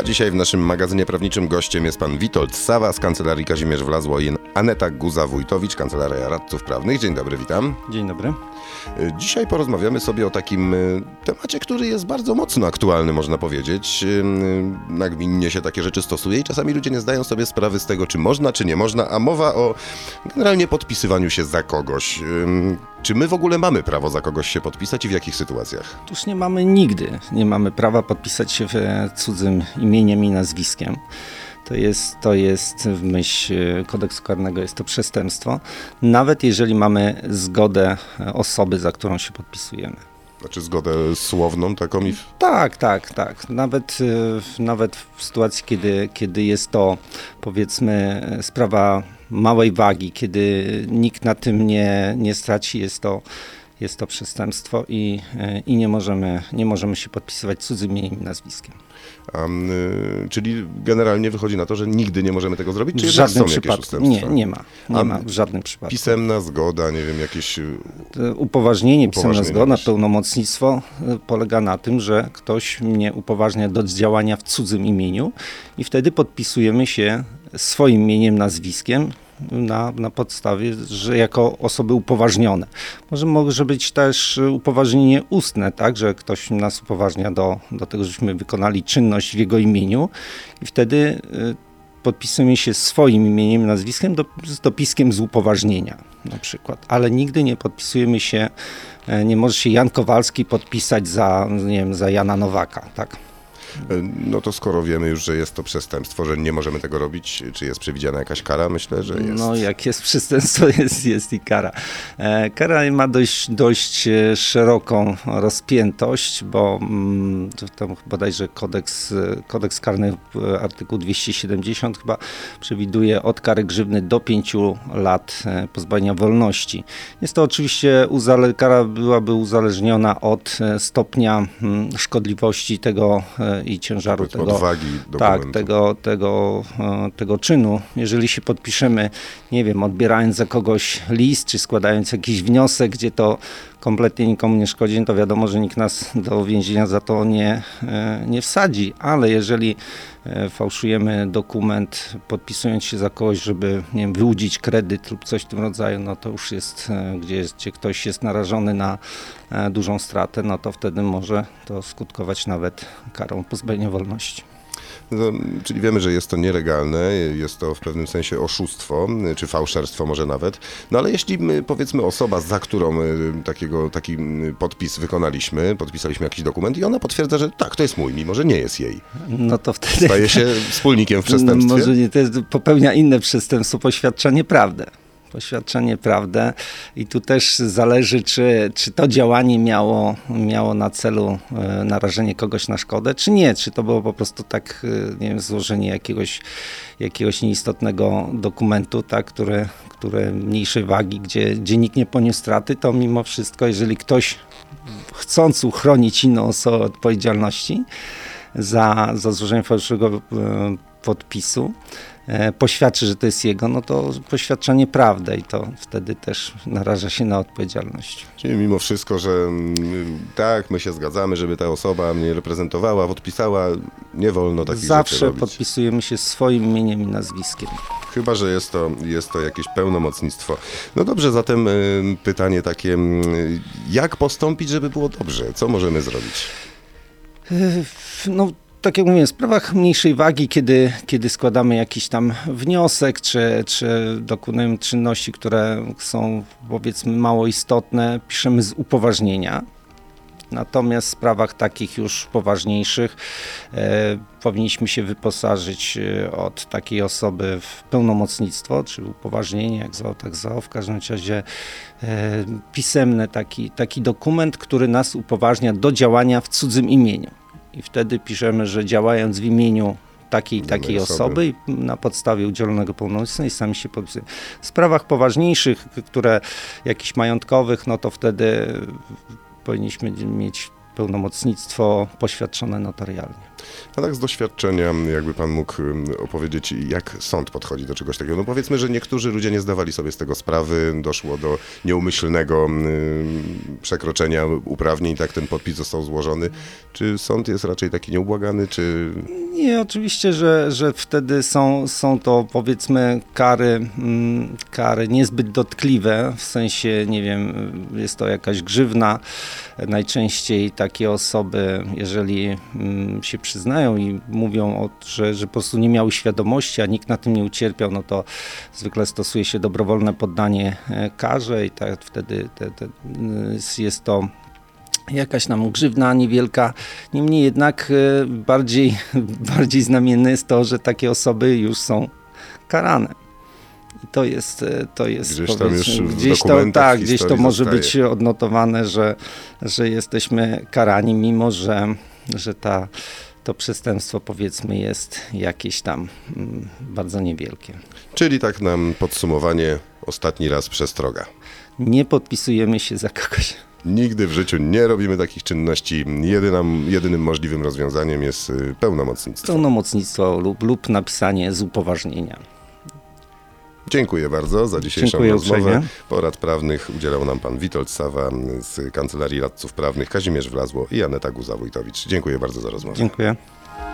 dzisiaj w naszym magazynie prawniczym gościem jest pan Witold Sawa z Kancelarii Kazimierz Wlazło i Aneta Guza-Wójtowicz, Kancelaria Radców Prawnych. Dzień dobry, witam. Dzień dobry. Dzisiaj porozmawiamy sobie o takim temacie, który jest bardzo mocno aktualny, można powiedzieć. Nagminnie się takie rzeczy stosuje i czasami ludzie nie zdają sobie sprawy z tego, czy można, czy nie można, a mowa o generalnie podpisywaniu się za kogoś. Czy my w ogóle mamy prawo za kogoś się podpisać i w jakich sytuacjach? Otóż nie mamy nigdy, nie mamy prawa podpisać się cudzym imieniem i nazwiskiem. To jest w myśl kodeksu karnego jest to przestępstwo, nawet jeżeli mamy zgodę osoby, za którą się podpisujemy. Znaczy zgodę słowną taką i... Tak. Nawet w sytuacji, kiedy jest to, powiedzmy, sprawa małej wagi, kiedy nikt na tym nie straci, jest to przestępstwo i nie możemy się podpisywać cudzym imieniem i nazwiskiem. Czyli generalnie wychodzi na to, że nigdy nie możemy tego zrobić? Czy w żadnym są przypadku. jakieś ustępstwa? Nie ma w żadnym przypadku. Pisemna zgoda, nie wiem, jakieś... Upoważnienie, pisemna zgoda, pełnomocnictwo polega na tym, że ktoś mnie upoważnia do działania w cudzym imieniu i wtedy podpisujemy się swoim imieniem, nazwiskiem na podstawie, że jako osoby upoważnione. Może być też upoważnienie ustne, tak, że ktoś nas upoważnia do tego, żebyśmy wykonali czynność w jego imieniu i wtedy podpisujemy się swoim imieniem, nazwiskiem z dopiskiem z upoważnienia na przykład, ale nigdy nie podpisujemy się, nie może się Jan Kowalski podpisać za Jana Nowaka, tak. No to skoro wiemy już, że jest to przestępstwo, że nie możemy tego robić, czy jest przewidziana jakaś kara? Myślę, że jest. No jak jest przestępstwo, jest i kara. Kara ma dość szeroką rozpiętość, bo tam bodajże kodeks karny, artykuł 270 chyba przewiduje od kary grzywny do 5 lat pozbawienia wolności. Jest to oczywiście, kara byłaby uzależniona od stopnia szkodliwości tego i ciężaru tego, odwagi tego czynu. Jeżeli się podpiszemy, nie wiem, odbierając za kogoś list, czy składając jakiś wniosek, gdzie to kompletnie nikomu nie szkodzi, to wiadomo, że nikt nas do więzienia za to nie wsadzi, ale jeżeli fałszujemy dokument, podpisując się za kogoś, żeby, nie wiem, wyłudzić kredyt lub coś w tym rodzaju, no to już jest, gdzie ktoś jest narażony na dużą stratę, no to wtedy może to skutkować nawet karą pozbawienia wolności. No, czyli wiemy, że jest to nielegalne, jest to w pewnym sensie oszustwo, czy fałszerstwo może nawet. No ale jeśli powiedzmy osoba, za którą taki podpis podpisaliśmy jakiś dokument i ona potwierdza, że tak, to jest mój, mimo że nie jest jej. No to wtedy... Staje się wspólnikiem w przestępstwie? Może nie, popełnia inne przestępstwo, poświadczenie prawdę i tu też zależy, czy to działanie miało na celu narażenie kogoś na szkodę, czy nie, czy to było po prostu tak, nie wiem, złożenie jakiegoś nieistotnego dokumentu, tak, które mniejszej wagi, gdzie nikt nie poniósł straty, to mimo wszystko, jeżeli ktoś chcąc uchronić inną osobę od odpowiedzialności za złożenie fałszywego podpisu, poświadczy, że to jest jego, no to poświadcza nieprawdę i to wtedy też naraża się na odpowiedzialność. Czyli mimo wszystko, że tak, my się zgadzamy, żeby ta osoba mnie reprezentowała, podpisała, nie wolno takich rzeczy robić. Zawsze podpisujemy się swoim imieniem i nazwiskiem. Chyba że jest to jakieś pełnomocnictwo. No dobrze, zatem pytanie takie, jak postąpić, żeby było dobrze? Co możemy zrobić? No, tak jak mówiłem, w sprawach mniejszej wagi, kiedy składamy jakiś tam wniosek, czy dokonujemy czynności, które są, powiedzmy, mało istotne, piszemy z upoważnienia. Natomiast w sprawach takich już poważniejszych powinniśmy się wyposażyć od takiej osoby w pełnomocnictwo, czy upoważnienie, jak zwał, tak zwał. W każdym razie pisemny taki dokument, który nas upoważnia do działania w cudzym imieniu. I wtedy piszemy, że działając w imieniu takiej osoby i na podstawie udzielonego pełnomocnictwa i sami się podpisujemy. W sprawach poważniejszych, jakichś majątkowych, no to wtedy powinniśmy mieć pełnomocnictwo poświadczone notarialnie. A tak z doświadczenia, jakby pan mógł opowiedzieć, jak sąd podchodzi do czegoś takiego? No powiedzmy, że niektórzy ludzie nie zdawali sobie z tego sprawy, doszło do nieumyślnego przekroczenia uprawnień, tak ten podpis został złożony. Czy sąd jest raczej taki nieubłagany, czy... Nie, oczywiście, że wtedy są to powiedzmy kary niezbyt dotkliwe, w sensie, nie wiem, jest to jakaś grzywna. Najczęściej takie osoby, jeżeli się przyznają i mówią, że po prostu nie miały świadomości, a nikt na tym nie ucierpiał, no to zwykle stosuje się dobrowolne poddanie karze i tak wtedy jest to jakaś nam grzywna niewielka. Niemniej jednak bardziej znamienne jest to, że takie osoby już są karane. I to jest Gdzieś tam już w gdzieś to, dokumentach tak, gdzieś to historii może zostaje. być odnotowane, że jesteśmy karani, mimo że to przestępstwo powiedzmy jest jakieś tam bardzo niewielkie. Czyli tak nam podsumowanie, ostatni raz przestroga. Nie podpisujemy się za kogoś. Nigdy w życiu nie robimy takich czynności. Jedynym możliwym rozwiązaniem jest pełnomocnictwo. Pełnomocnictwo lub napisanie z upoważnienia. Dziękuję bardzo za dzisiejszą Dziękuję rozmowę. uprzejmie. Porad prawnych udzielał nam pan Witold Sawa z Kancelarii Radców Prawnych, Kazimierz Wlazło i Aneta Guza-Wójtowicz. Dziękuję bardzo za rozmowę. Dziękuję.